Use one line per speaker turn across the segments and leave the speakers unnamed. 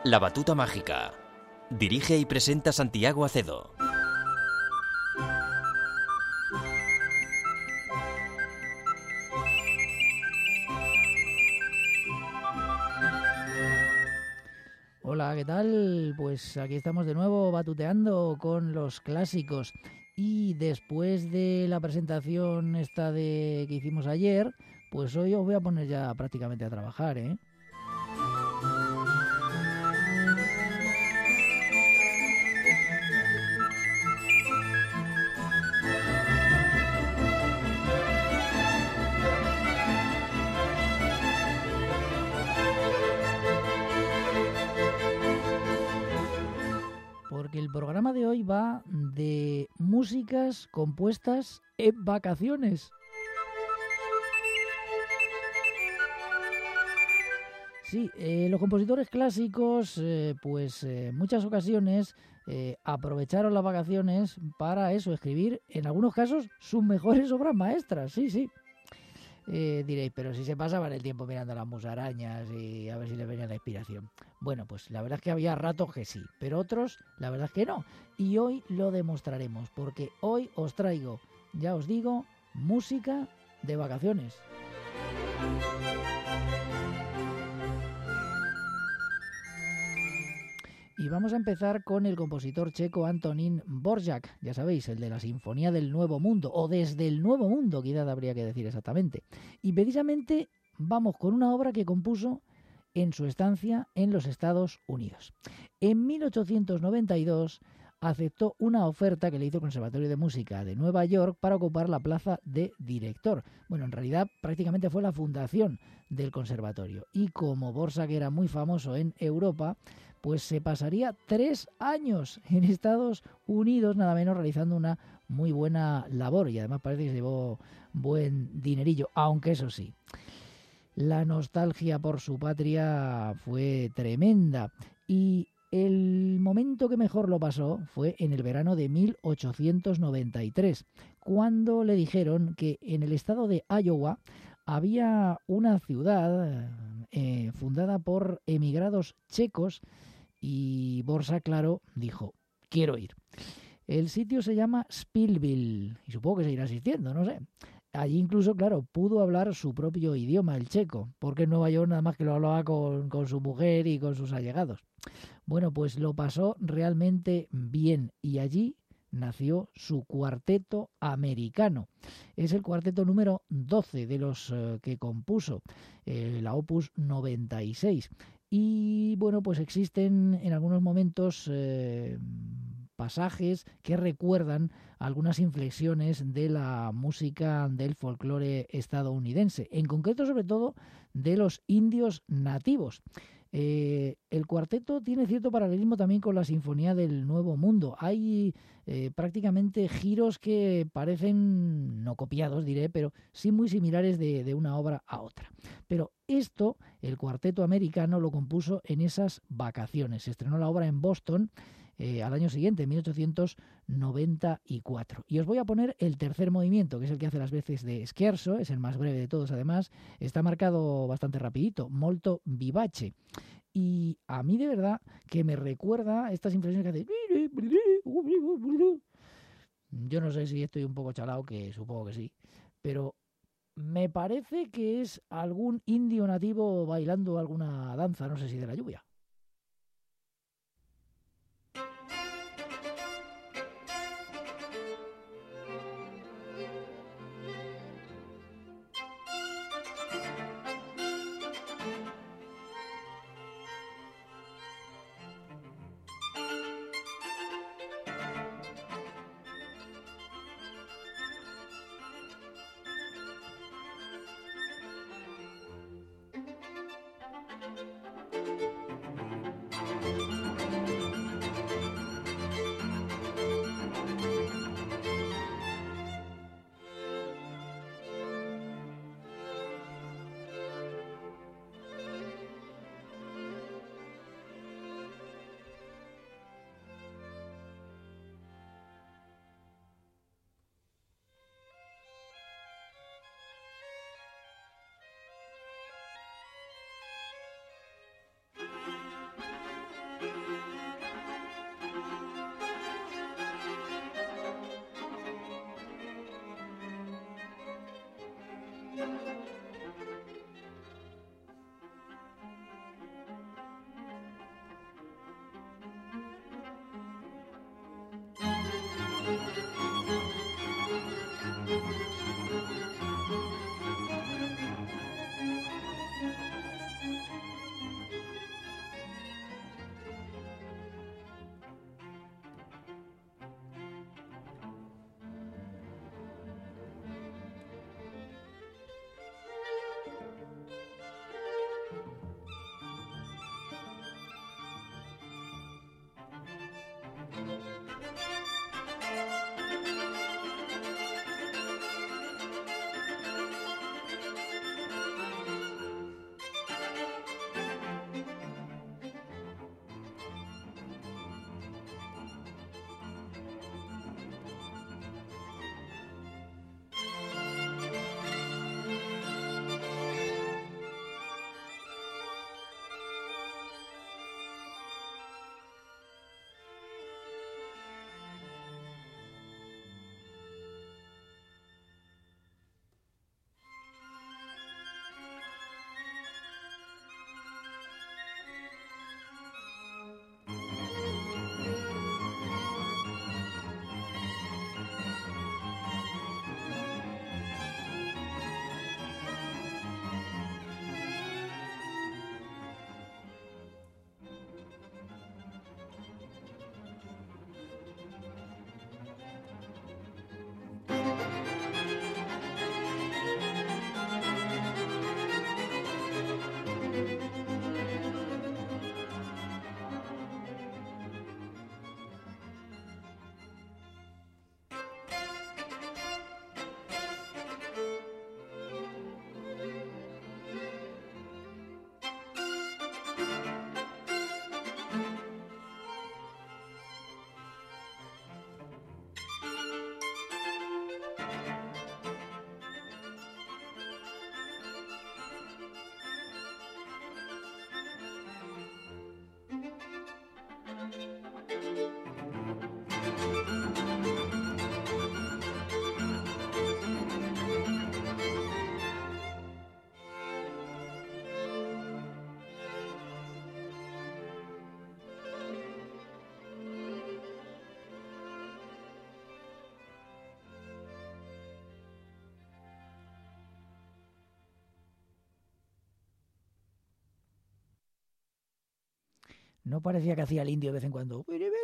La Batuta Mágica. Dirige y presenta Santiago Acedo.
Hola, ¿qué tal? Pues aquí estamos de nuevo batuteando con los clásicos. Y después de la presentación esta que hicimos ayer, pues hoy os voy a poner ya prácticamente a trabajar, ¿eh? Porque el programa de hoy va de músicas compuestas en vacaciones. Sí, los compositores clásicos, muchas ocasiones aprovecharon las vacaciones para eso, escribir, en algunos casos, sus mejores obras maestras. Sí, sí. Diréis, pero si se pasaban el tiempo mirando las musarañas y a ver si les venía la inspiración. Bueno, pues la verdad es que había ratos que sí, pero otros, la verdad es que no. Y hoy lo demostraremos, porque hoy os traigo, ya os digo, música de vacaciones. Y vamos a empezar con el compositor checo Antonín Dvořák, ya sabéis, el de la Sinfonía del Nuevo Mundo, o desde el Nuevo Mundo, quizás habría que decir exactamente. Y precisamente vamos con una obra que compuso en su estancia en los Estados Unidos. En 1892 aceptó una oferta que le hizo el Conservatorio de Música de Nueva York para ocupar la plaza de director. Bueno, en realidad prácticamente fue la fundación del conservatorio. Y como Dvořák era muy famoso en Europa, pues se pasaría 3 años en Estados Unidos, nada menos, realizando una muy buena labor. Y además parece que se llevó buen dinerillo, aunque eso sí, la nostalgia por su patria fue tremenda. Y el momento que mejor lo pasó fue en el verano de 1893, cuando le dijeron que en el estado de Iowa había una ciudad fundada por emigrados checos, y Dvořák, claro, dijo, quiero ir. El sitio se llama Spillville y supongo que seguirá existiendo, no sé. Allí incluso, claro, pudo hablar su propio idioma, el checo, porque en Nueva York nada más que lo hablaba con su mujer y con sus allegados. Bueno, pues lo pasó realmente bien y allí nació su cuarteto americano. Es el cuarteto número 12 de los que compuso, la Opus 96. Y bueno, pues existen en algunos momentos pasajes que recuerdan algunas inflexiones de la música del folclore estadounidense, en concreto sobre todo de los indios nativos. El cuarteto tiene cierto paralelismo también con la Sinfonía del Nuevo Mundo. Hay prácticamente giros que parecen, no copiados diré, pero sí muy similares de una obra a otra. Pero esto, el cuarteto americano lo compuso en esas vacaciones. Se estrenó la obra en Boston al año siguiente, en 1894. Y os voy a poner el tercer movimiento, que es el que hace las veces de scherzo, es el más breve de todos además, está marcado bastante rapidito, molto vivace. Y a mí de verdad que me recuerda estas inflexiones que hace. Yo no sé si estoy un poco chalao, que supongo que sí, pero me parece que es algún indio nativo bailando alguna danza, no sé si de la lluvia. No parecía que hacía el indio de vez en cuando.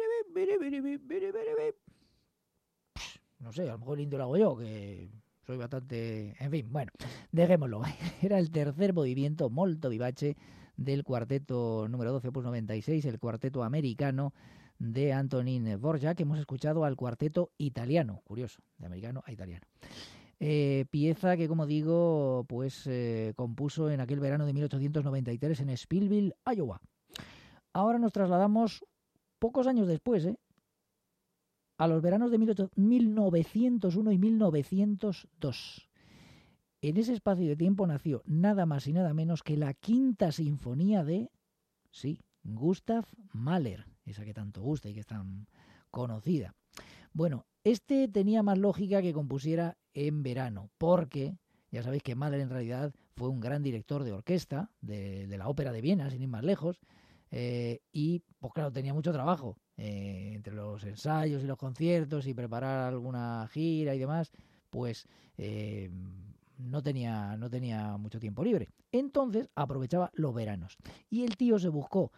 No sé, a lo mejor el indio lo hago yo, que soy bastante... En fin, bueno, dejémoslo. Era el tercer movimiento molto vivace del cuarteto número 12, opus 96, el cuarteto americano de Antonín Dvořák, que hemos escuchado al cuarteto italiano. Curioso, de americano a italiano. Pieza que, como digo, pues compuso en aquel verano de 1893 en Spillville, Iowa. Ahora nos trasladamos pocos años después, a los veranos de 1901 y 1902. En ese espacio de tiempo nació nada más y nada menos que la quinta sinfonía de, sí, Gustav Mahler, esa que tanto gusta y que es tan conocida. Bueno, este tenía más lógica que compusiera en verano, porque ya sabéis que Mahler en realidad fue un gran director de orquesta de la Ópera de Viena, sin ir más lejos, y pues claro, tenía mucho trabajo entre los ensayos y los conciertos y preparar alguna gira y demás, pues no tenía mucho tiempo libre. Entonces aprovechaba los veranos y el tío se buscó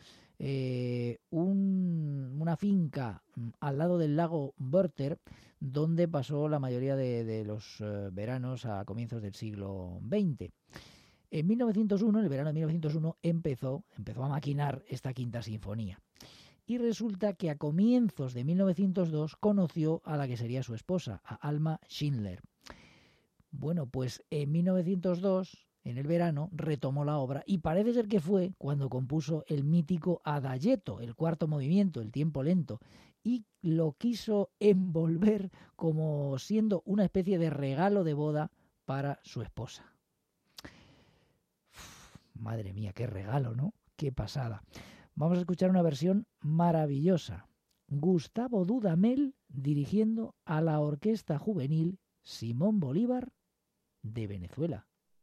una finca al lado del lago Werther, donde pasó la mayoría de los veranos a comienzos del siglo XX. En 1901, en el verano de 1901, empezó a maquinar esta quinta sinfonía. Y resulta que a comienzos de 1902 conoció a la que sería su esposa, a Alma Schindler. Bueno, pues en 1902, en el verano, retomó la obra y parece ser que fue cuando compuso el mítico Adagietto, el cuarto movimiento, el tiempo lento, y lo quiso envolver como siendo una especie de regalo de boda para su esposa. Madre mía, qué regalo, ¿no? Qué pasada. Vamos a escuchar una versión maravillosa. Gustavo Dudamel dirigiendo a la Orquesta Juvenil Simón Bolívar de Venezuela.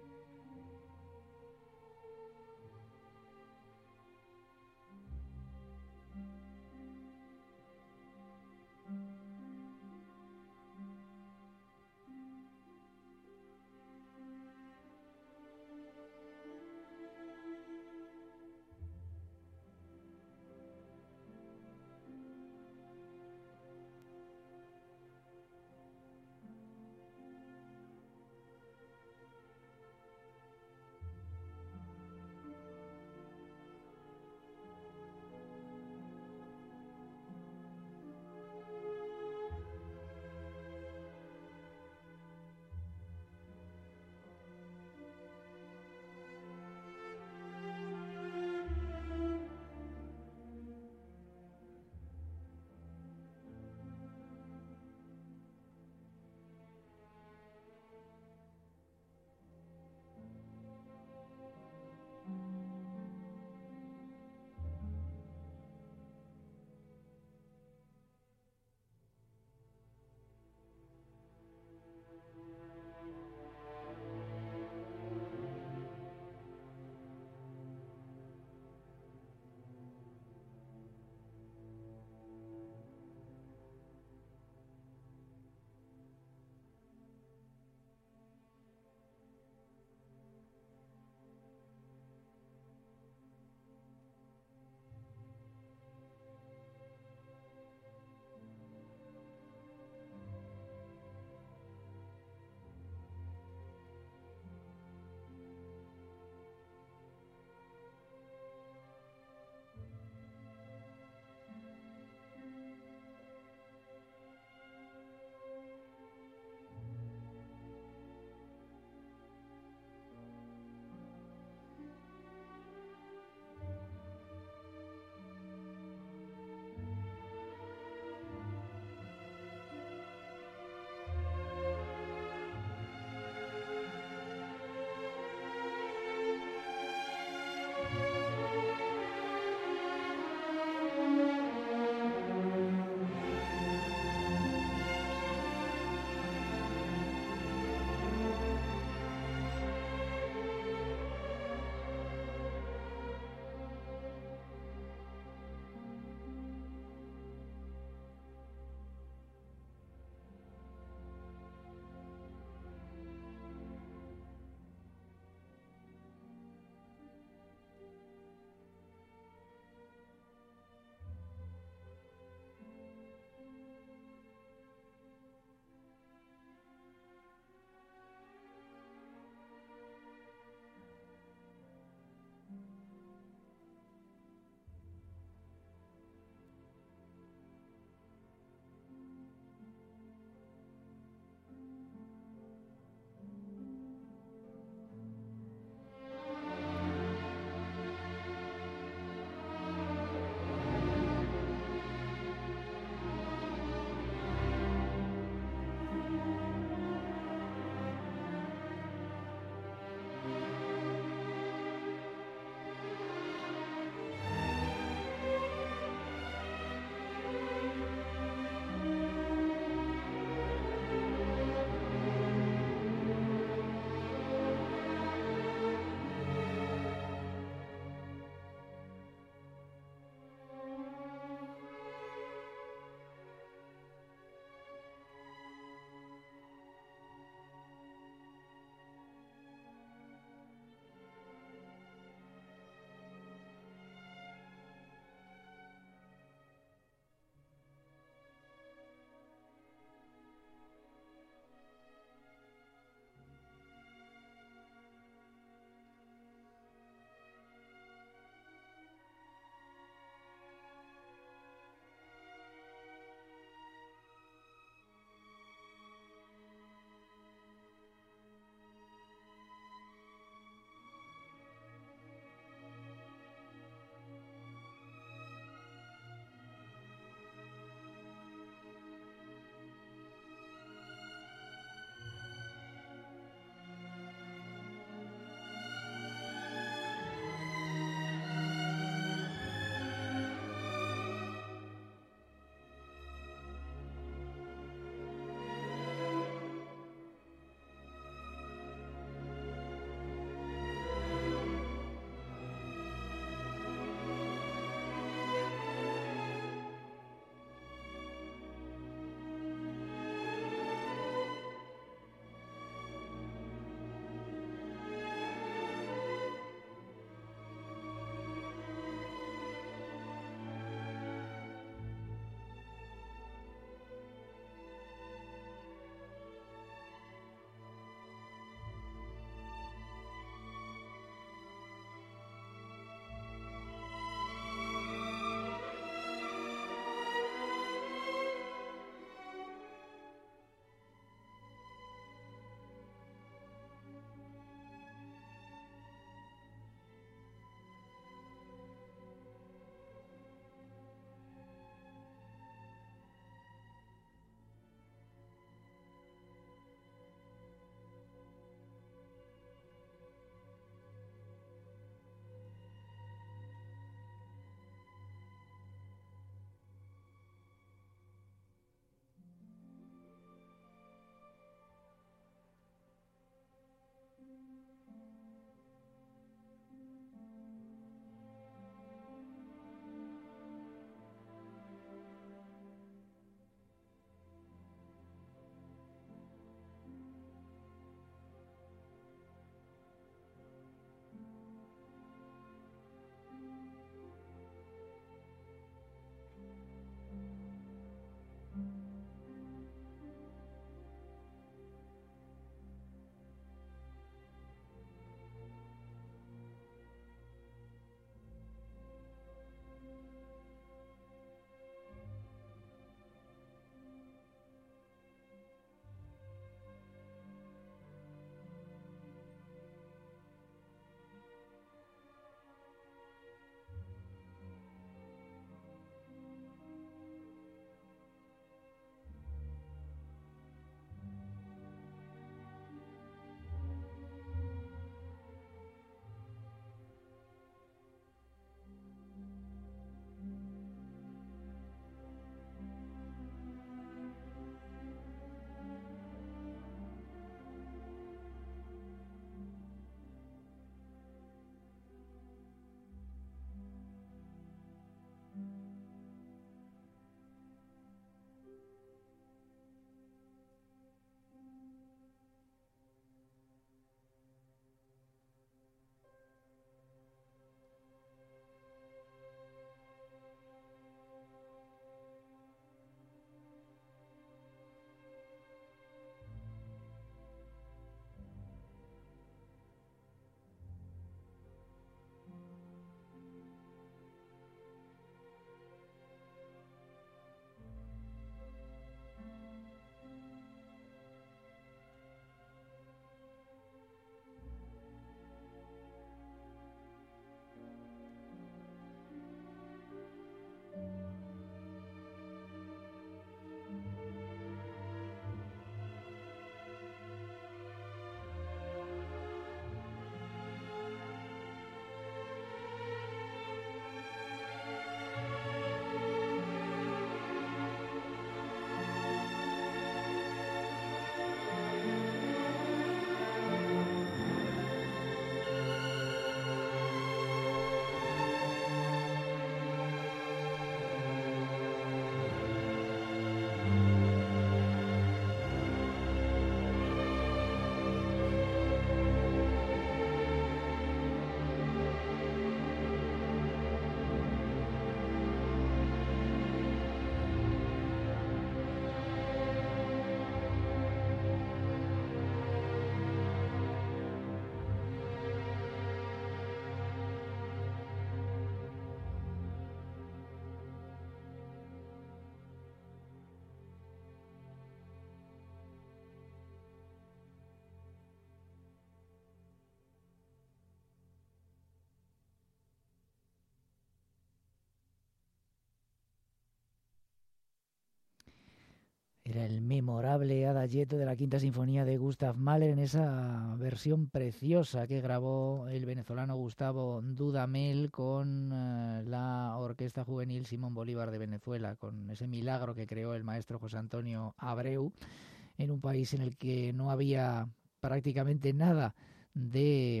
Era el memorable Adagietto de la Quinta Sinfonía de Gustav Mahler en esa versión preciosa que grabó el venezolano Gustavo Dudamel con la Orquesta Juvenil Simón Bolívar de Venezuela, con ese milagro que creó el maestro José Antonio Abreu en un país en el que no había prácticamente nada de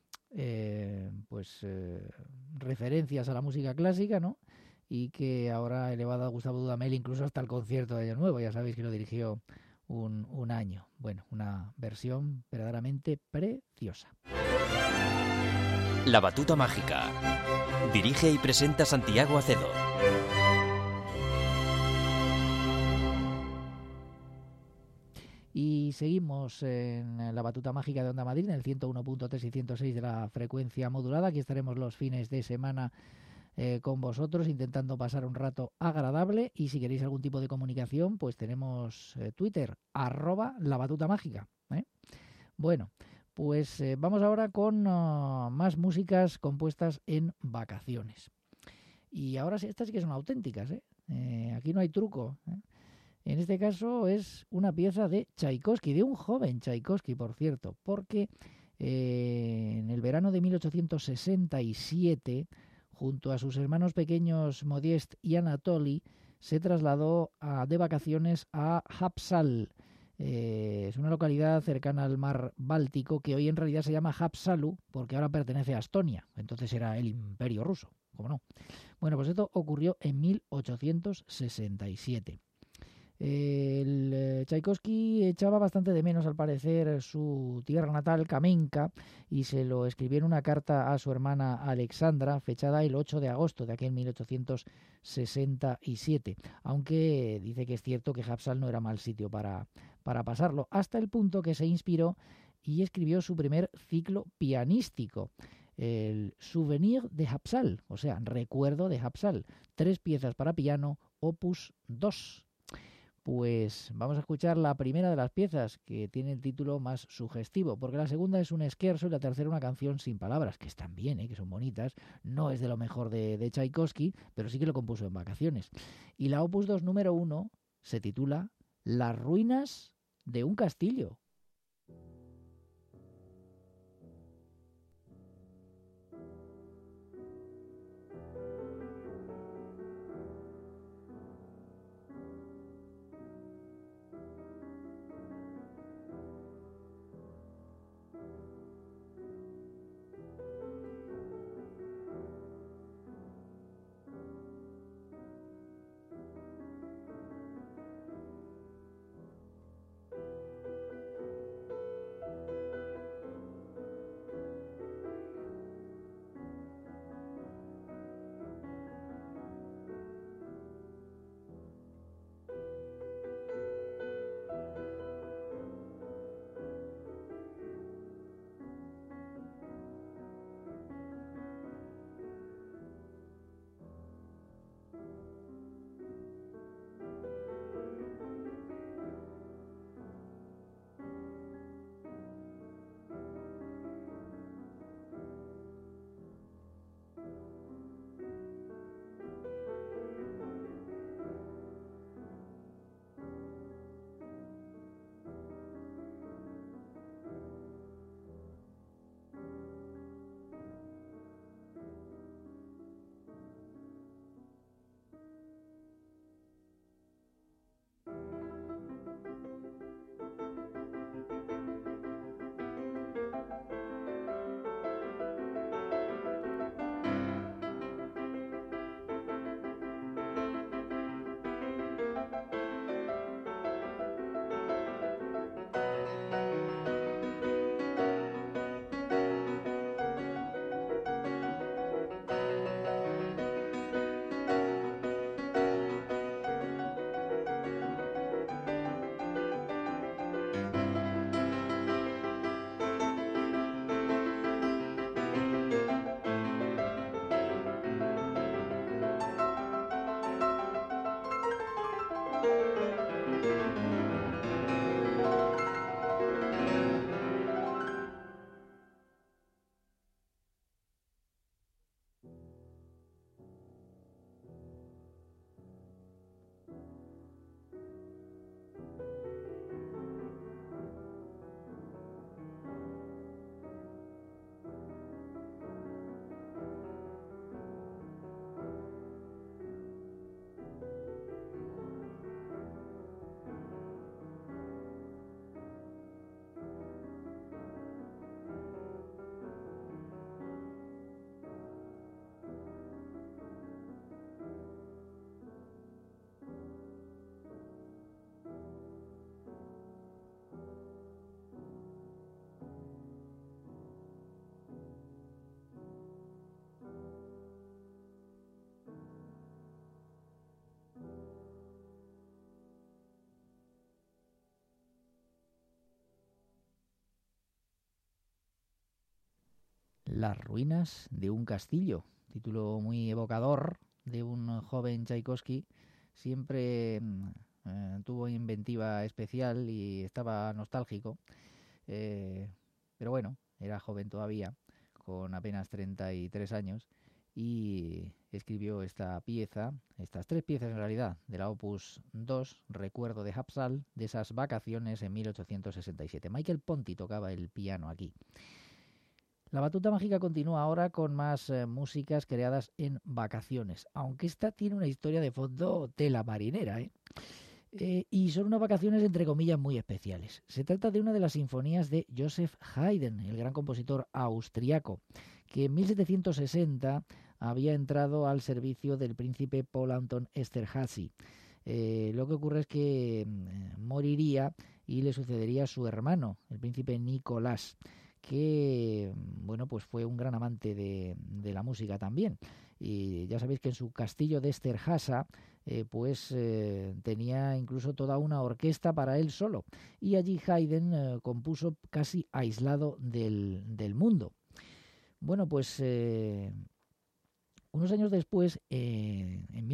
referencias a la música clásica, ¿no? Y que ahora ha elevado a Gustavo Dudamel incluso hasta el concierto de Año Nuevo. Ya sabéis que lo dirigió un año. Bueno, una versión verdaderamente preciosa.
La batuta mágica. Dirige y presenta Santiago Acedo.
Y seguimos en la batuta mágica de Onda Madrid, en el 101.3 y 106 de la frecuencia modulada. Aquí estaremos los fines de semana con vosotros, intentando pasar un rato agradable. Y si queréis algún tipo de comunicación, pues tenemos Twitter, @labatuta-mágica. Bueno, pues vamos ahora con más músicas compuestas en vacaciones. Y ahora sí, estas sí que son auténticas, aquí no hay truco, En este caso es una pieza de Tchaikovsky, de un joven Tchaikovsky, por cierto, porque en el verano de 1867, junto a sus hermanos pequeños Modest y Anatoly, se trasladó de vacaciones a Hapsal. Es una localidad cercana al mar Báltico que hoy en realidad se llama Hapsalu porque ahora pertenece a Estonia, entonces era el Imperio Ruso, ¿cómo no? Bueno, pues esto ocurrió en 1867. Tchaikovsky echaba bastante de menos, al parecer, su tierra natal, Kamenka, y se lo escribió en una carta a su hermana Alexandra, fechada el 8 de agosto de aquel 1867, aunque dice que es cierto que Hapsal no era mal sitio para pasarlo, hasta el punto que se inspiró y escribió su primer ciclo pianístico, el Souvenir de Hapsal, o sea, recuerdo de Hapsal, 3 piezas para piano, opus 2. Pues vamos a escuchar la primera de las piezas, que tiene el título más sugestivo, porque la segunda es un scherzo y la tercera una canción sin palabras, que están bien, que son bonitas. No es de lo mejor de Tchaikovsky, pero sí que lo compuso en vacaciones. Y la opus 2 número 1 se titula Las ruinas de un castillo. Las ruinas de un castillo, título muy evocador de un joven Tchaikovsky. Siempre tuvo inventiva especial y estaba nostálgico, pero bueno, era joven todavía, con apenas 33 años, y escribió esta pieza, estas 3 piezas en realidad, de la Opus 2, Recuerdo de Hapsal, de esas vacaciones en 1867. Michael Ponti tocaba el piano aquí. La batuta mágica continúa ahora con más músicas creadas en vacaciones, aunque esta tiene una historia de fondo tela marinera, y son unas vacaciones entre comillas muy especiales. Se trata de una de las sinfonías de Joseph Haydn, el gran compositor austriaco, que en 1760 había entrado al servicio del príncipe Paul Anton Esterházy. Lo que ocurre es que moriría y le sucedería su hermano, el príncipe Nicolás, que bueno, pues fue un gran amante de la música también. Y ya sabéis que en su castillo de Esterházy tenía incluso toda una orquesta para él solo. Y allí Haydn compuso casi aislado del mundo. Bueno, pues unos años después, en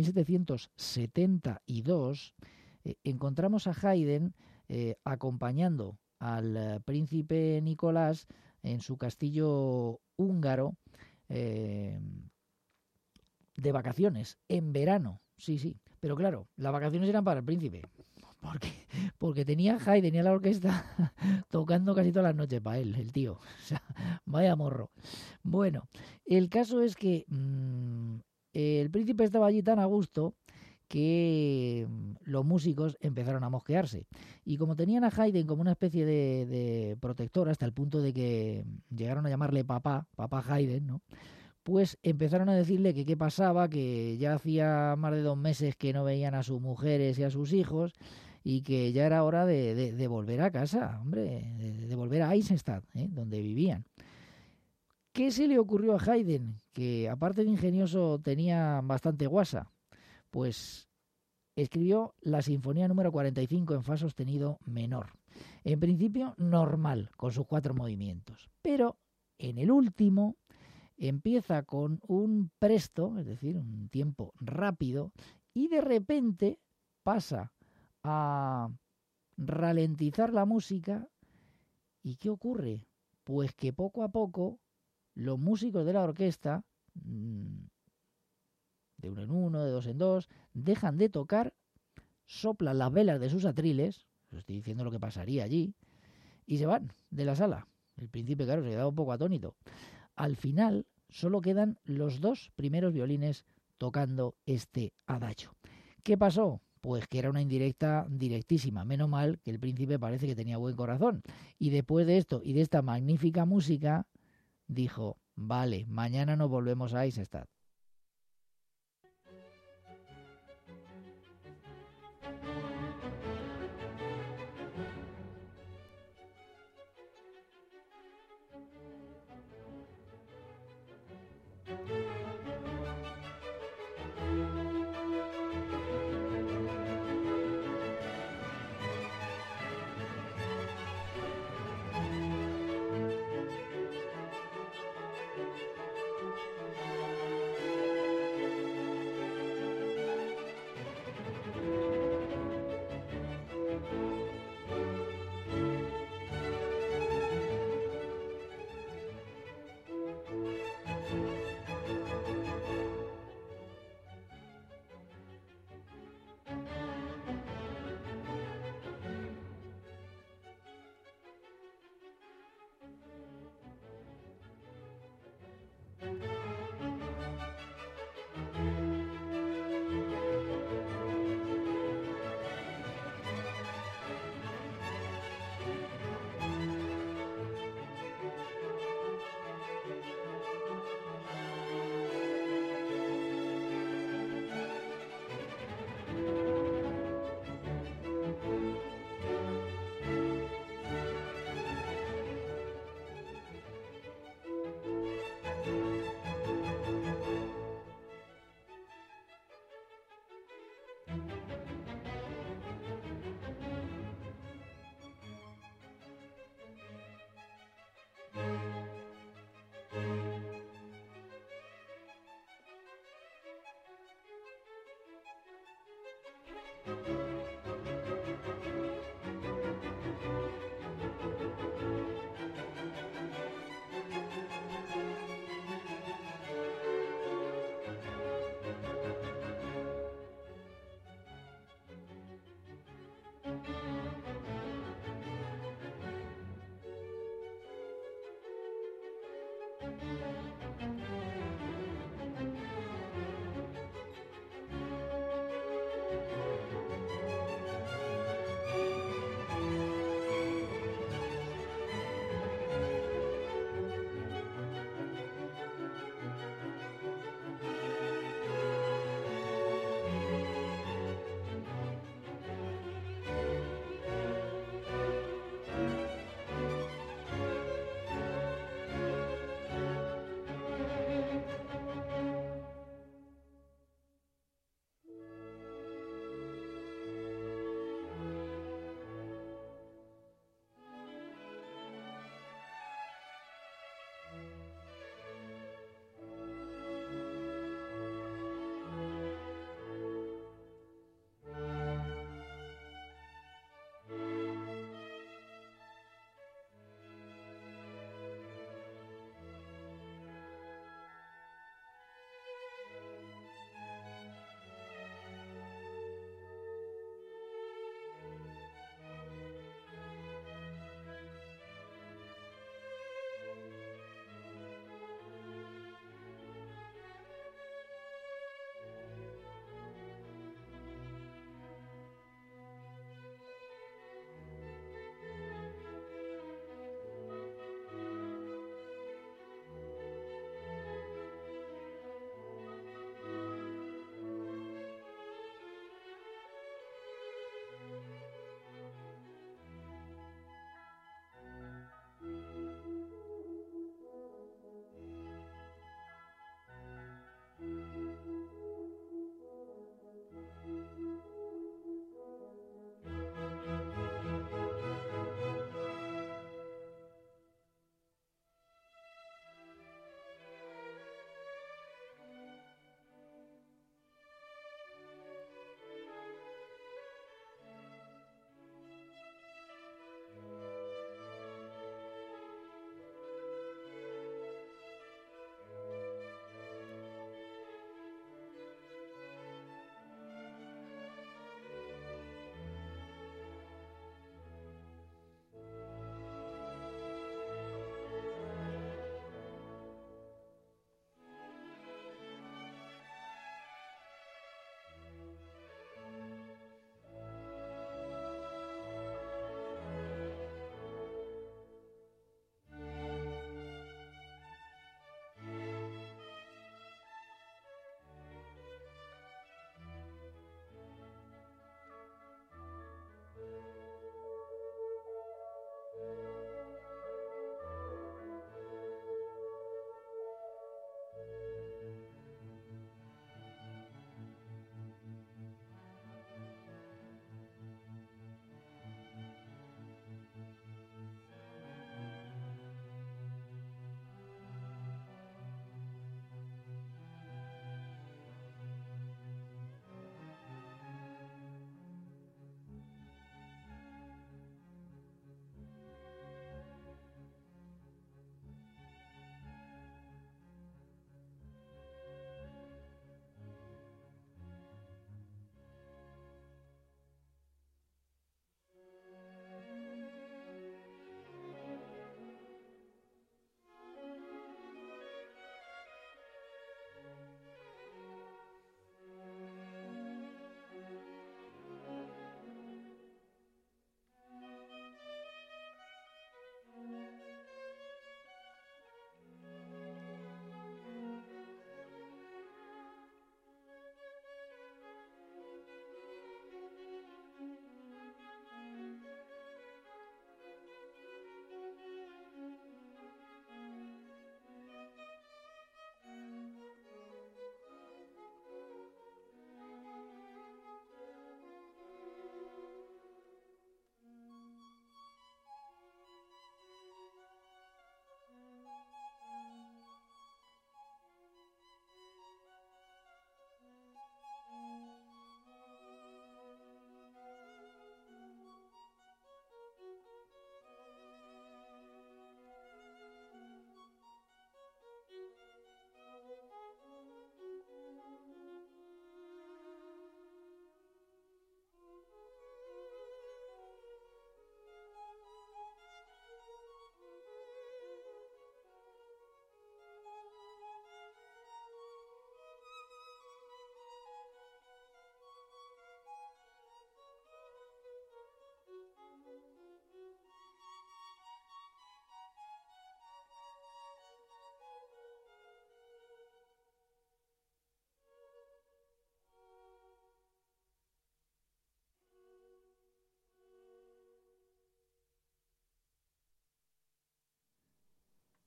1772, encontramos a Haydn acompañando al príncipe Nicolás en su castillo húngaro de vacaciones, en verano. Sí, pero claro, las vacaciones eran para el príncipe, porque tenía Haydn, tenía la orquesta tocando casi todas las noches para él, el tío. O sea, vaya morro. Bueno, el caso es que el príncipe estaba allí tan a gusto que los músicos empezaron a mosquearse. Y como tenían a Haydn como una especie de protector, hasta el punto de que llegaron a llamarle papá Haydn, ¿no? Pues empezaron a decirle que qué pasaba, que ya hacía más de 2 meses que no veían a sus mujeres y a sus hijos, y que ya era hora de volver a casa, hombre, de volver a Eisenstadt, donde vivían. ¿Qué se le ocurrió a Haydn? Que aparte de ingenioso tenía bastante guasa. Pues escribió la Sinfonía número 45 en fa sostenido menor. En principio normal, con sus 4 movimientos. Pero en el último empieza con un presto, es decir, un tiempo rápido, y de repente pasa a ralentizar la música. ¿Y qué ocurre? Pues que poco a poco los músicos de la orquesta, de uno en uno, de dos en dos, dejan de tocar, soplan las velas de sus atriles, os estoy diciendo lo que pasaría allí, y se van de la sala. El príncipe, claro, se queda un poco atónito. Al final solo quedan los 2 primeros violines tocando este adagio. ¿Qué pasó? Pues que era una indirecta directísima. Menos mal que el príncipe parece que tenía buen corazón. Y después de esto y de esta magnífica música, dijo, vale, mañana nos volvemos a Eisenstadt.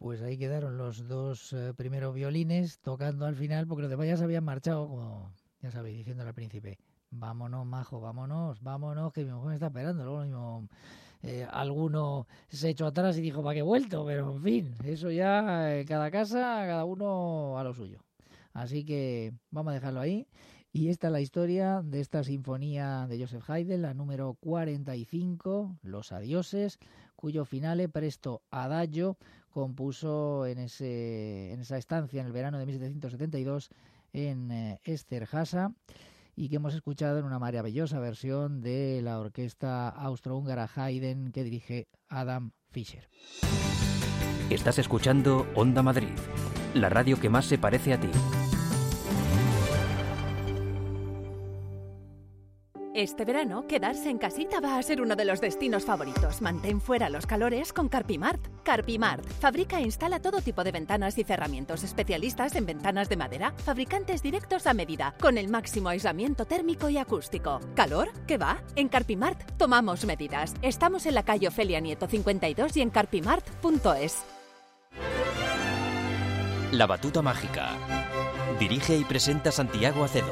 Pues ahí quedaron los dos primeros violines tocando al final, porque los demás ya se habían marchado, como ya sabéis, diciéndole al príncipe, vámonos, majo, vámonos, vámonos, que mi mujer me está esperando. Luego lo mismo, alguno se echó atrás y dijo, ¿para qué he vuelto? Pero en fin, eso ya, cada casa, cada uno a lo suyo. Así que vamos a dejarlo ahí. Y esta es la historia de esta sinfonía de Joseph Haydn, la número 45, Los Adioses, cuyo finale, presto adagio, compuso en esa estancia en el verano de 1772 en Esterháza, y que hemos escuchado en una maravillosa versión de la orquesta austrohúngara Haydn que dirige Adam Fischer.
Estás escuchando Onda Madrid, la radio que más se parece a ti.
Este verano, quedarse en casita va a ser uno de los destinos favoritos. Mantén fuera los calores con Carpimart. Carpimart fabrica e instala todo tipo de ventanas y cerramientos, especialistas en ventanas de madera, fabricantes directos a medida, con el máximo aislamiento térmico y acústico. ¿Calor? ¿Qué va? En Carpimart tomamos medidas. Estamos en la calle Ofelia Nieto 52 y en carpimart.es.
La batuta mágica. Dirige y presenta Santiago Acedo.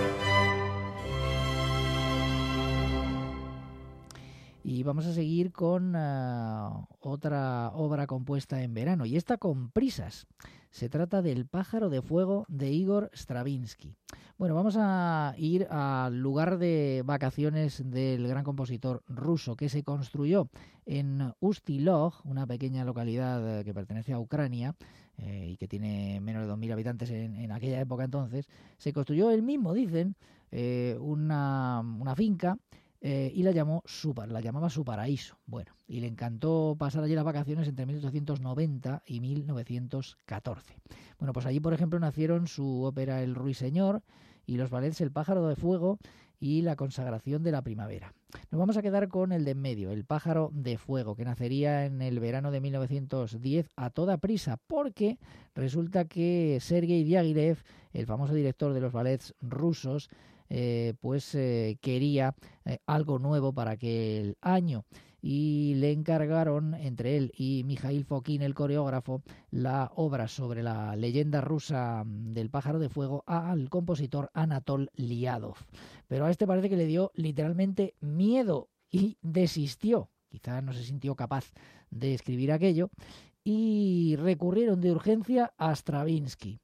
Y vamos a seguir con otra obra compuesta en verano, y esta con prisas. Se trata del Pájaro de Fuego de Igor Stravinsky. Bueno, vamos a ir al lugar de vacaciones del gran compositor ruso, que se construyó en Ust-Log, una pequeña localidad que pertenece a Ucrania y que tiene menos de 2.000 habitantes en aquella época entonces. Se construyó él mismo, dicen, una finca, y la llamaba su paraíso. Bueno, y le encantó pasar allí las vacaciones entre 1890 y 1914. Bueno, pues allí, por ejemplo, nacieron su ópera El Ruiseñor y los ballets El Pájaro de Fuego y La Consagración de la Primavera. Nos vamos a quedar con el de en medio, El Pájaro de Fuego, que nacería en el verano de 1910 a toda prisa, porque resulta que Sergei Diaghilev, el famoso director de los ballets rusos, quería algo nuevo para aquel año, y le encargaron, entre él y Mikhail Fokin, el coreógrafo, la obra sobre la leyenda rusa del Pájaro de Fuego al compositor Anatol Liadov. Pero a este parece que le dio literalmente miedo y desistió. Quizá no se sintió capaz de escribir aquello y recurrieron de urgencia a Stravinsky.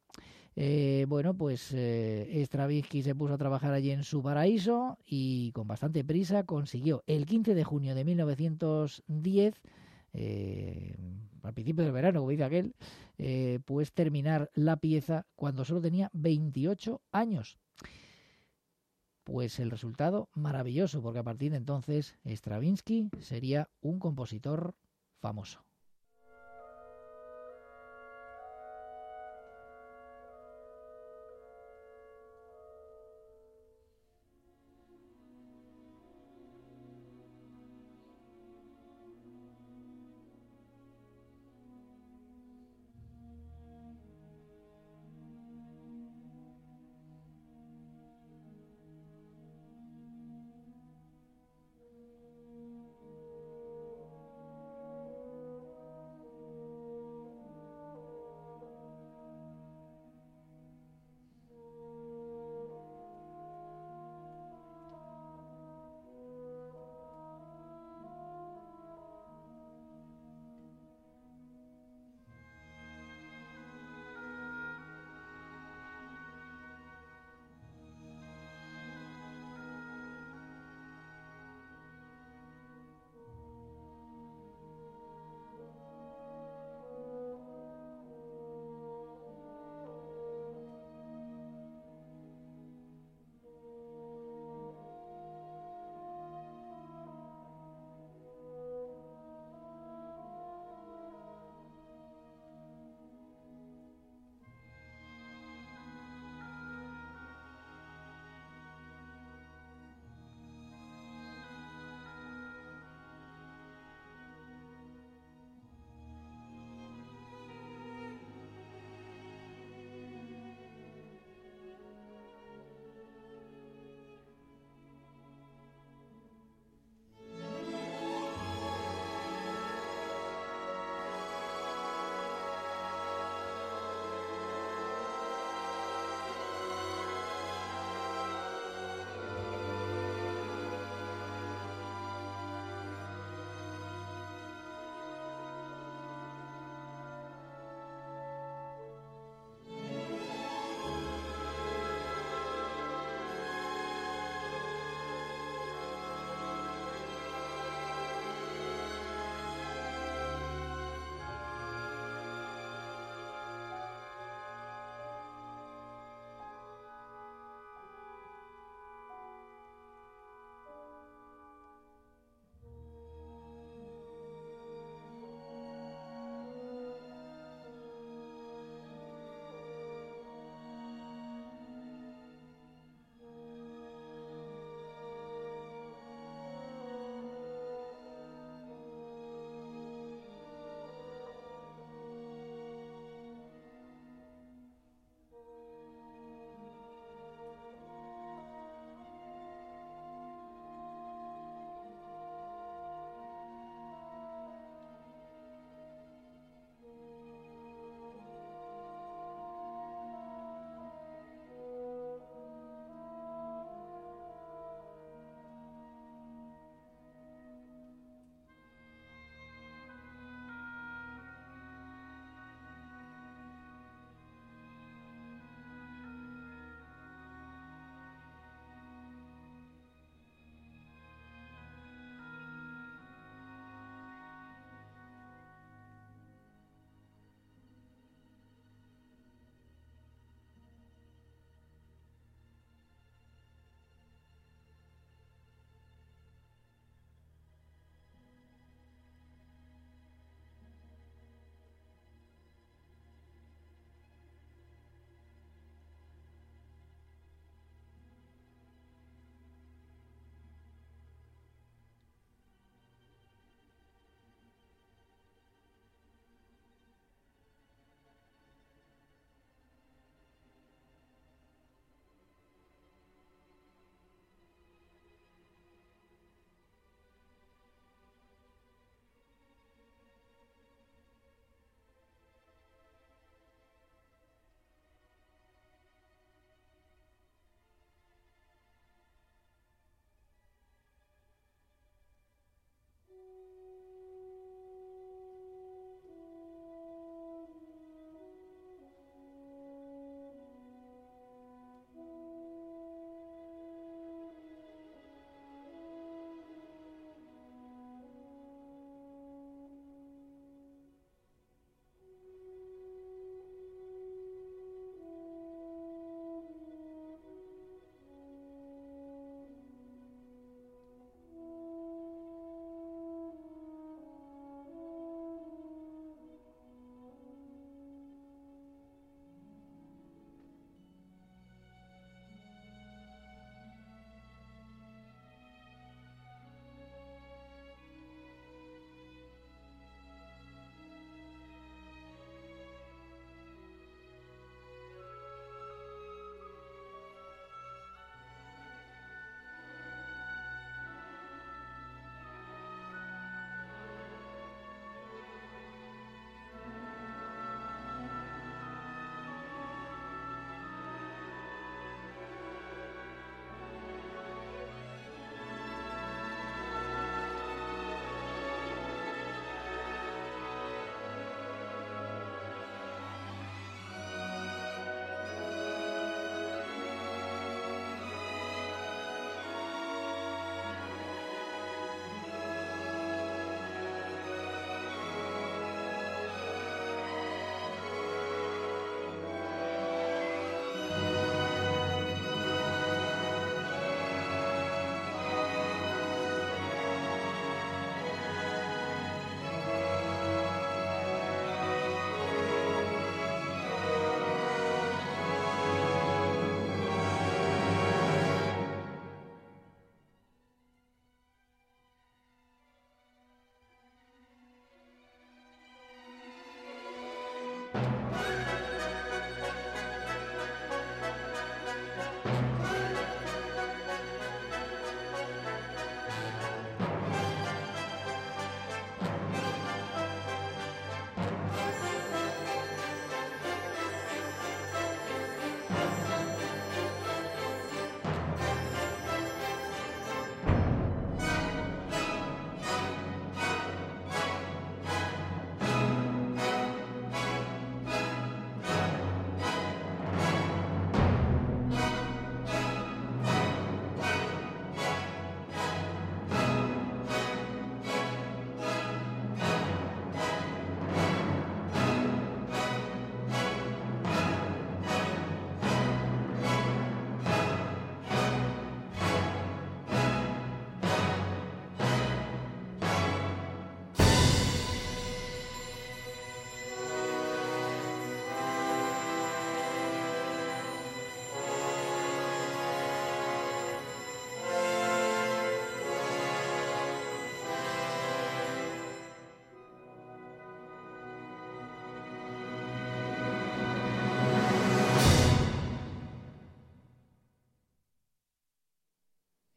Stravinsky se puso a trabajar allí en su paraíso y con bastante prisa consiguió el 15 de junio de 1910, al principio del verano, como dice aquel, pues terminar la pieza cuando solo tenía 28 años. Pues el resultado maravilloso, porque a partir de entonces Stravinsky sería un compositor famoso.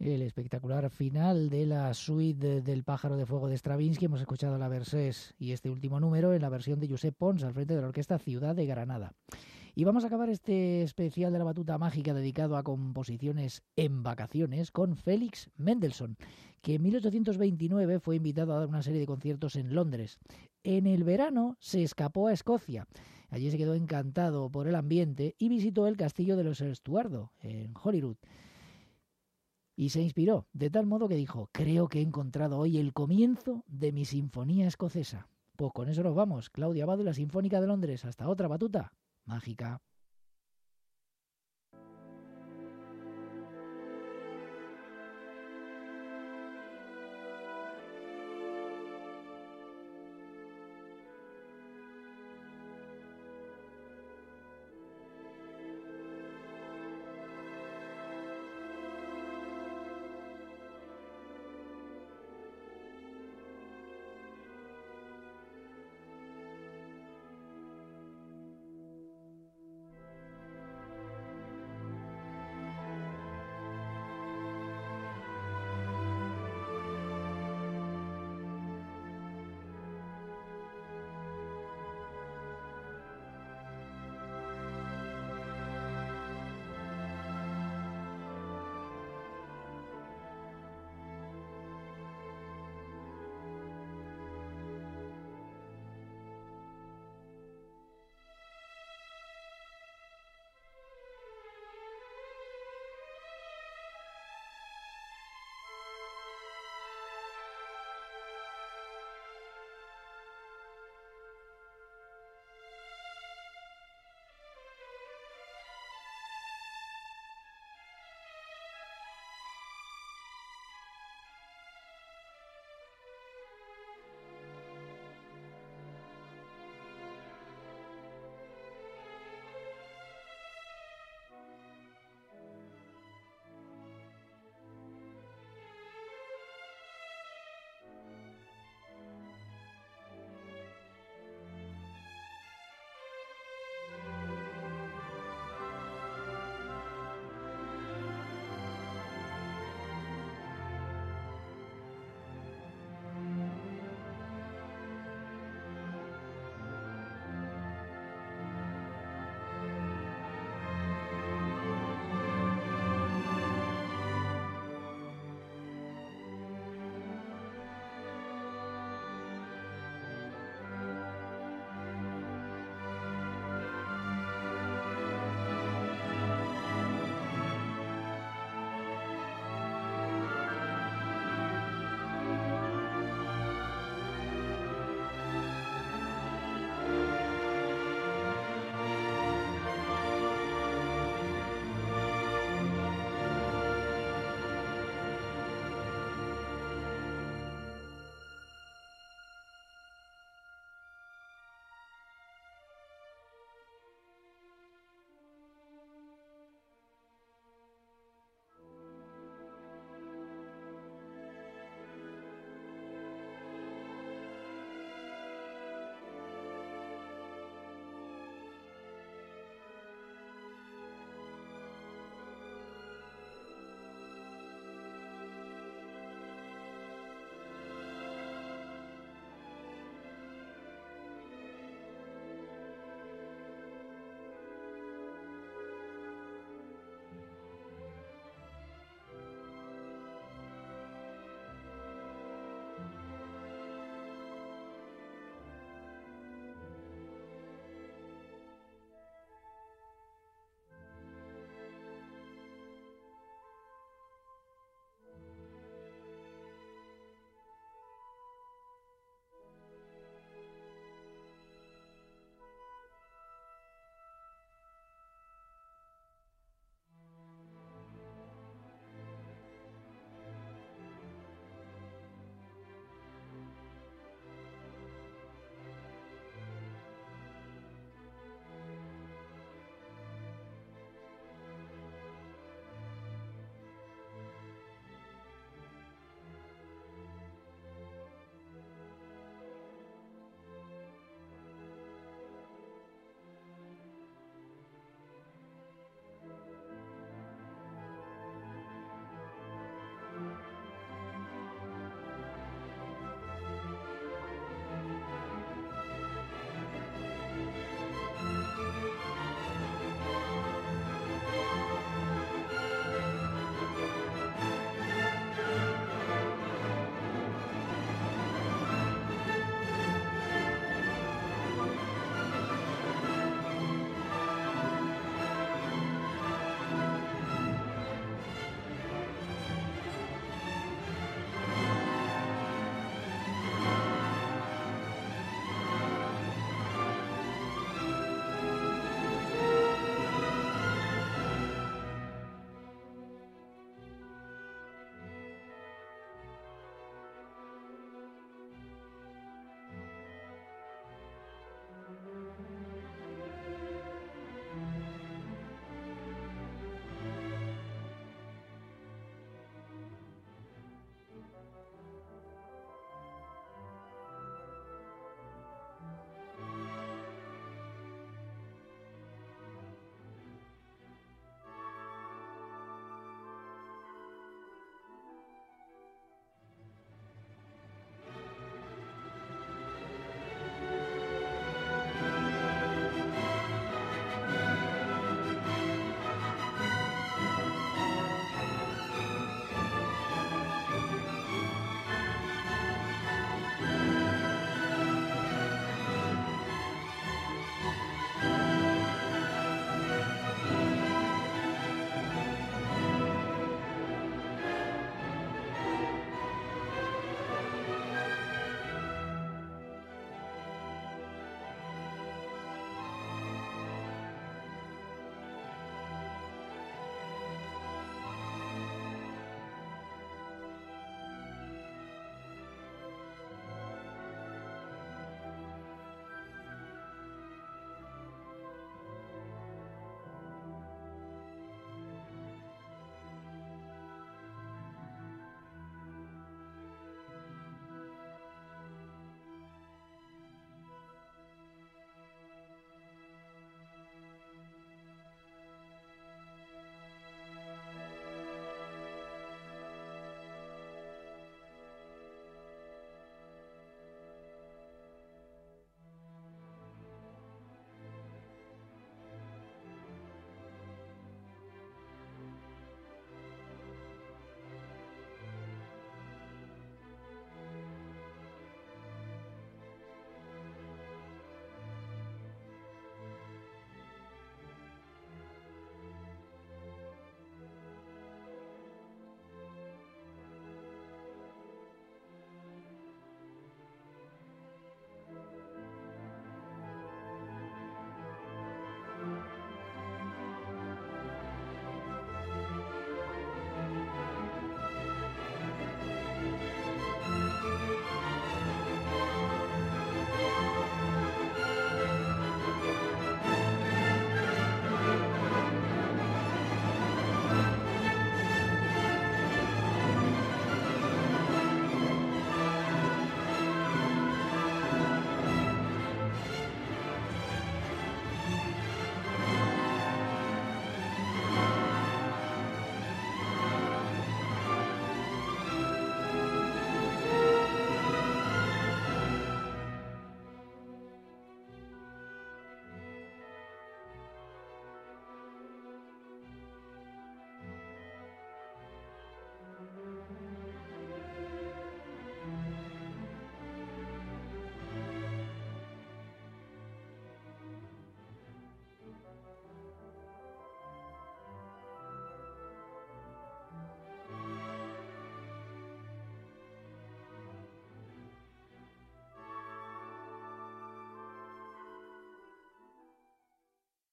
El espectacular final de la suite del Pájaro de Fuego de Stravinsky. Hemos escuchado la Versés y este último número en la versión de Josep Pons al frente de la Orquesta Ciudad de Granada. Y vamos a acabar este especial de la batuta mágica dedicado a composiciones en vacaciones con Félix Mendelssohn, que en 1829 fue invitado a dar una serie de conciertos en Londres. En el verano se escapó a Escocia. Allí se quedó encantado por el ambiente y visitó el castillo de los Estuardo, en Holyrood. Y se inspiró, de tal modo que dijo: creo que he encontrado hoy el comienzo de mi sinfonía escocesa. Pues con eso nos vamos. Claudia Abado y la Sinfónica de Londres. Hasta otra batuta mágica.